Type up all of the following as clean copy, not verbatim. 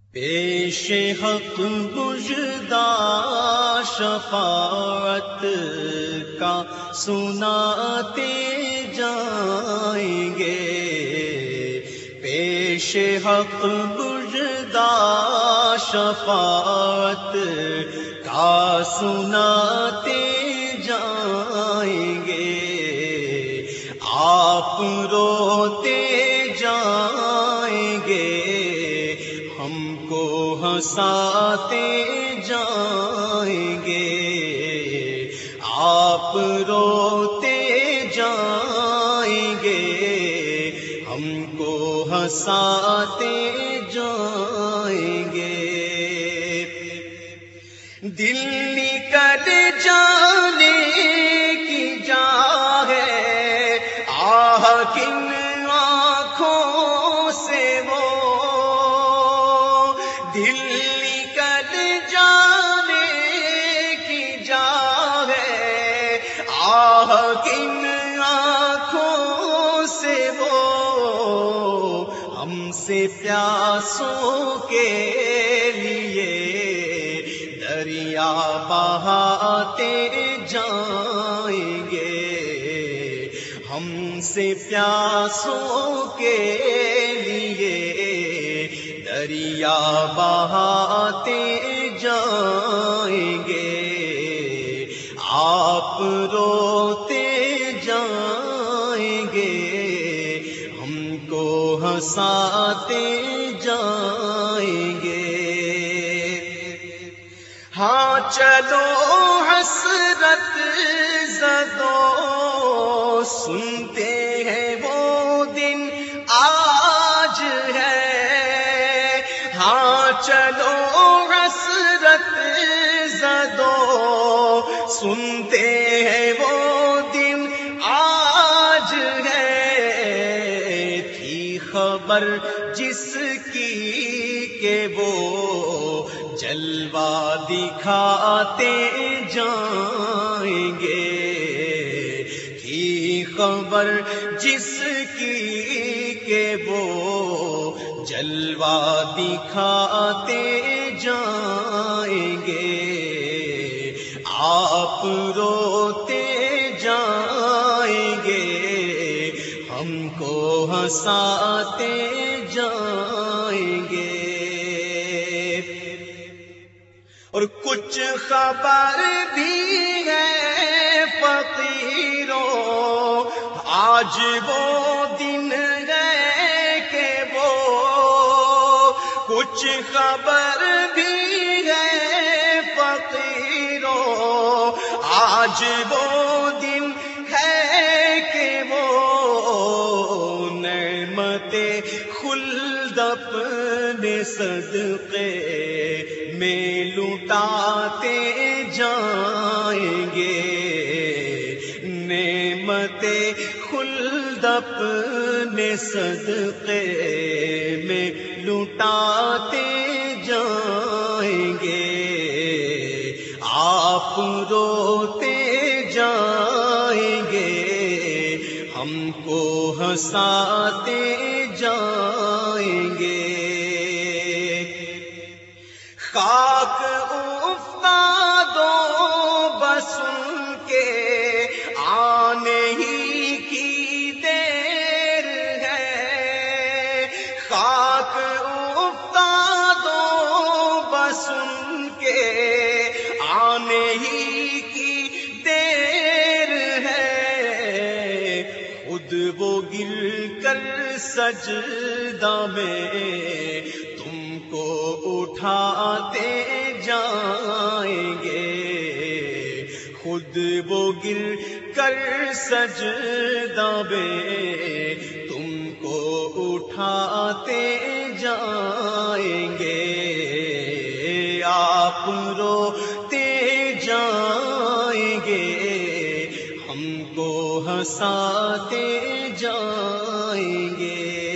پیش حق مژدہ شفاعت کا سناتے جائیں گے، پیش حق مژدہ شفاعت کا سناتے جائیں گے، آپ روتے جائیں گے، ہم کو ہنساتے جائیں گے، آپ روتے جائیں گے، ہم کو ہنساتے جائیں گے۔ دل نکل جانے کی جا ہے، آہ کن آنکھوں سے وہ، دل نکل جانے کی جا ہے، آہ کن آنکھوں سے وہ، ہم سے پیاسوں کے لیے دریا بہاتے جائیں گے، ہم سے پیاسوں کے لیے دریا بہاتے جائیں گے، آپ روتے جائیں گے، ہم کو ہنساتے جائیں گے۔ ہاں چلو حسرت زدوں، سنتے ہیں وہ دن آج ہے، ہاں چلو حسرت زدوں، سنتے ہیں وہ دن آج ہے، تھی خبر جس کی کہ وہ جلوہ دکھاتے جائیں گے، تھی خبر جس کی کہ وہ جلوہ دکھاتے جائیں گے، آپ روتے جائیں گے، ہم کو ہنساتے جائیں گے۔ اور کچھ خبر بھی ہے فقیروں، آج وہ دن ہے کہ وہ، کچھ خبر بھی ہے فقیروں، آج وہ دن ہے کہ وہ، نعمت خلد اپنے صدقے میں لٹاتے جائیں گے، نعمت خلد اپنے صدقے میں لٹاتے جائیں گے، آپ روتے جائیں گے، ہم کو ہنساتے جائیں گے۔ خاک افتادوں بس ان کے آنے ہی کی دیر ہے، خاک افتادوں بس ان کے آنے ہی کی دیر ہے، خود وہ گر کر سجدہ میں تم کو اٹھاتے جائیں گے، خود وہ گر کر سجدہ میں تم کو اٹھاتے جائیں گے، آپ روتے جائیں گے، ہم کو ہنساتے جائیں گے۔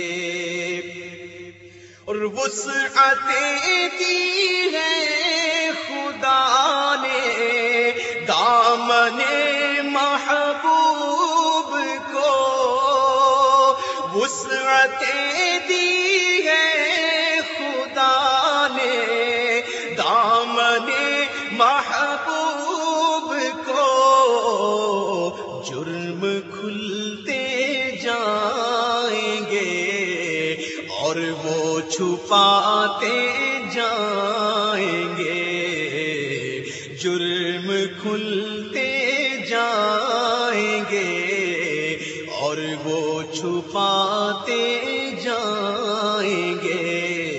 اور وسعتیں دی ہے خدا نے دامن محبوب کو، وسعتیں دی ہے خدا محبوب کو جرم کھلتے جائیں گے اور وہ چھپاتے جائیں گے، جرم کھلتے جائیں گے اور وہ چھپاتے جائیں گے،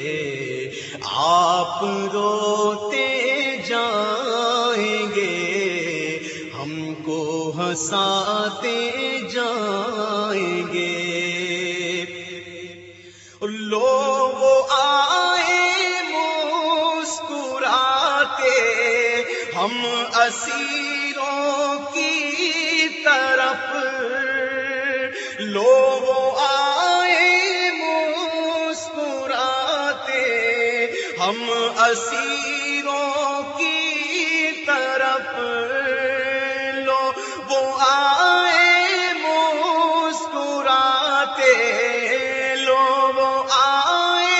آپ روتے جائیں گے، ہم کو ہنساتے جائیں گے۔ لوگ آئے مسکراتے ہم اسیروں کی طرف، لوگ آئے مسکراتے ہم اسیروں کی طرف، لوگ آئے مسکراتے، لوگ آئے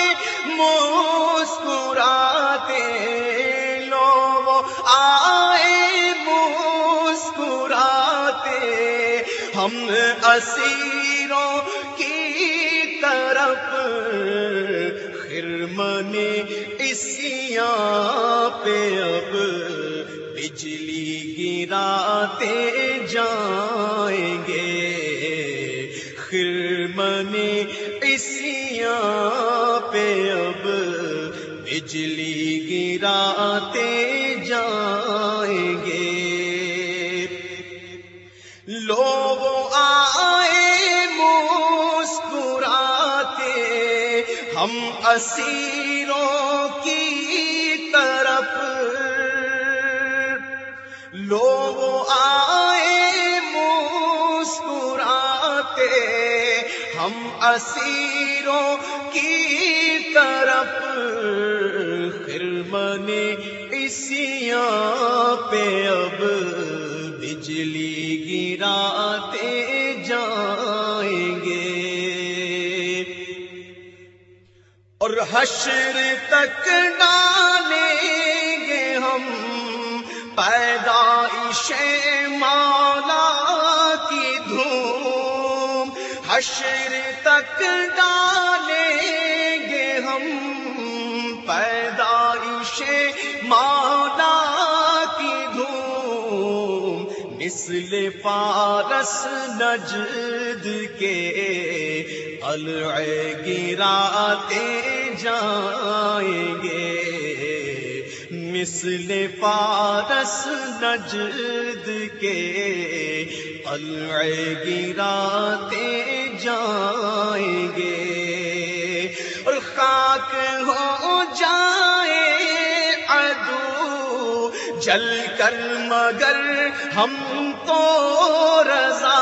مسکراتے، لوگ آئے مسکراتے ہم اسیروں کی طرف، خرمن عصیاں پہ اب بجلی گراتے جائیں گے، خرمن عصیاں پہ اب بجلی گراتے جائیں گے۔ لوگ آئے مسکراتے ہم اسیروں کی طرف، لوگ آئے مسکراتے ہم اسیروں کی طرف، خرمن عصیاں پہ اب بجلی گراتے جائیں گے، اور حشر تک ڈالیں گے ہم پیدائش مولا کی دھوم، حشر تک ڈالیں گے ہم پیدائش مولا کی دھوم، مثل فارس نجد کے قلعے گراتے جائیں گے، مثل فارس نجد کے قلعے گراتے جائیں گے، اور خاک ہو جائے عدو جل کر مگر ہم تو رضا،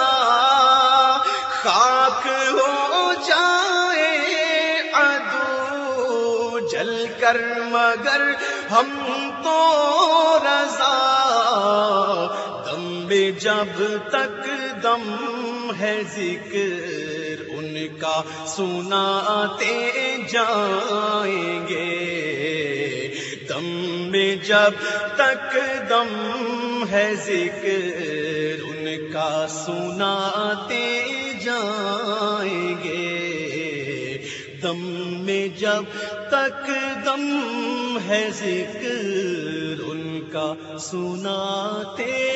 خاک ہو جائے عدو جل کر مگر ہم تو رضا، دم میں جب تک دم ہے ذکر ان کا سناتے جائیں گے، دم میں جب تک دم ہے ذکر ان کا سناتے جائیں گے، دم میں جب تک دم ہے ذکر ان کا سناتے